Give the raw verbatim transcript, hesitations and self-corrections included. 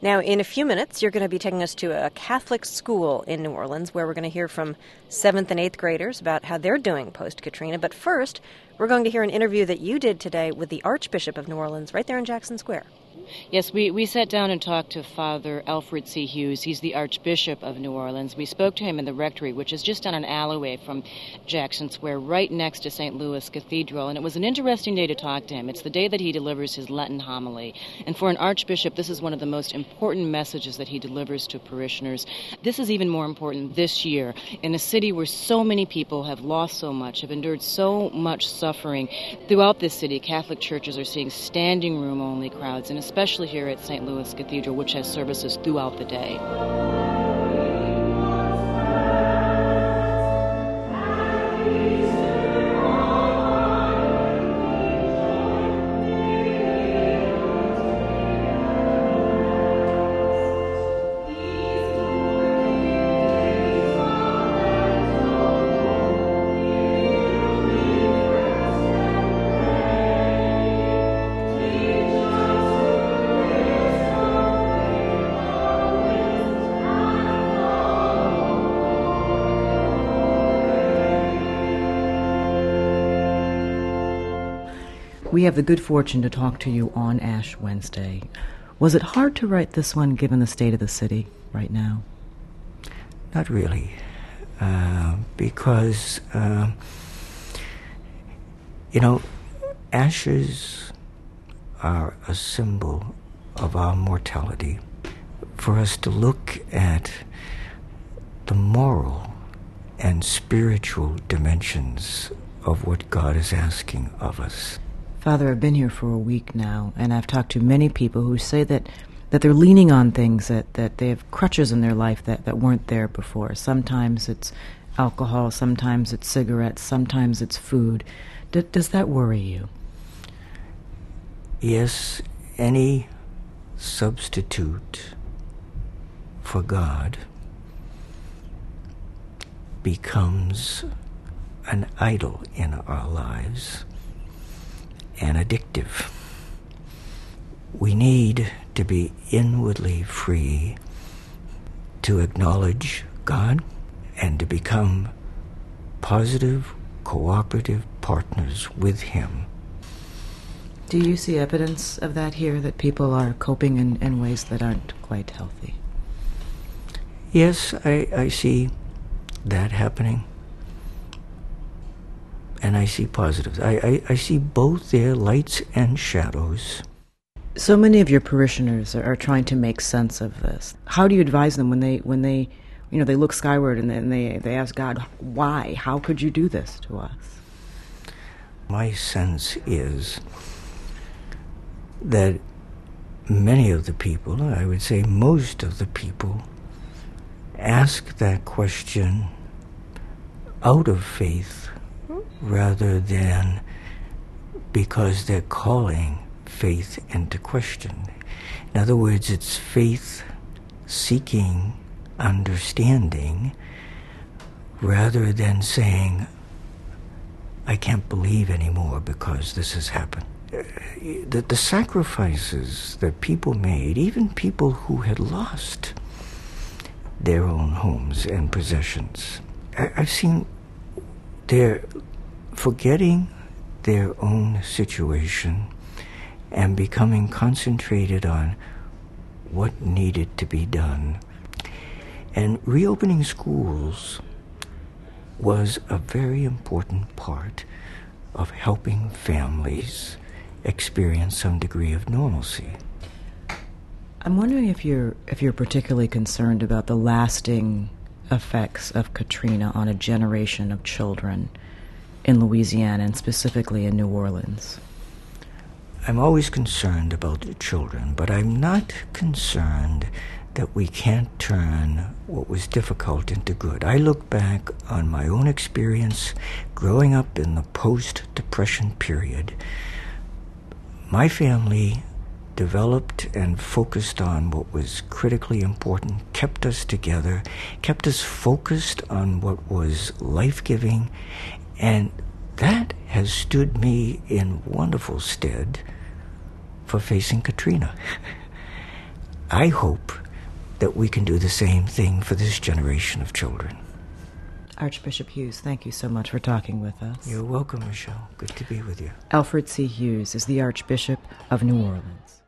Now, in a few minutes, you're going to be taking us to a Catholic school in New Orleans where we're going to hear from seventh and eighth graders about how they're doing post-Katrina. But first, we're going to hear an interview that you did today with the Archbishop of New Orleans right there in Jackson Square. Yes, we, we sat down and talked to Father Alfred C. Hughes. He's the Archbishop of New Orleans. We spoke to him in the rectory, which is just on an alleyway from Jackson Square, right next to Saint Louis Cathedral. And it was an interesting day to talk to him. It's the day that he delivers his Lenten homily. And for an archbishop, this is one of the most important messages that he delivers to parishioners. This is even more important this year in a city where so many people have lost so much, have endured so much suffering. Throughout this city, Catholic churches are seeing standing room only crowds, and especially especially here at Saint Louis Cathedral, which has services throughout the day. We have the good fortune to talk to you on Ash Wednesday. Was it hard to write this one given the state of the city right now? Not really, uh, because, uh, you know, ashes are a symbol of our mortality. For us to look at the moral and spiritual dimensions of what God is asking of us. Father, I've been here for a week now, and I've talked to many people who say that, that they're leaning on things, that, that they have crutches in their life that, that weren't there before. Sometimes it's alcohol, sometimes it's cigarettes, sometimes it's food. D- does that worry you? Yes, any substitute for God becomes an idol in our lives. And addictive. We need to be inwardly free to acknowledge God and to become positive, cooperative partners with Him. Do you see evidence of that here, that people are coping in, in ways that aren't quite healthy? Yes, I, I see that happening. And I see positives. I, I, I see both their lights and shadows. So many of your parishioners are, are trying to make sense of this. How do you advise them when they, when they, you know, they look skyward and then they, they ask God, why? How could you do this to us? My sense is that many of the people, I would say most of the people, ask that question out of faith rather than because they're calling faith into question. In other words, it's faith seeking understanding rather than saying, I can't believe anymore because this has happened. The, the sacrifices that people made, even people who had lost their own homes and possessions, I, I've seen their forgetting their own situation and becoming concentrated on what needed to be done. And reopening schools was a very important part of helping families experience some degree of normalcy. I'm wondering if you're if you're particularly concerned about the lasting effects of Katrina on a generation of children in Louisiana and specifically in New Orleans. I'm always concerned about the children, but I'm not concerned that we can't turn what was difficult into good. I look back on my own experience growing up in the post-Depression period. My family developed and focused on what was critically important, kept us together, kept us focused on what was life-giving, and that has stood me in wonderful stead for facing Katrina. I hope that we can do the same thing for this generation of children. Archbishop Hughes, thank you so much for talking with us. You're welcome, Michelle. Good to be with you. Alfred C. Hughes is the Archbishop of New Orleans.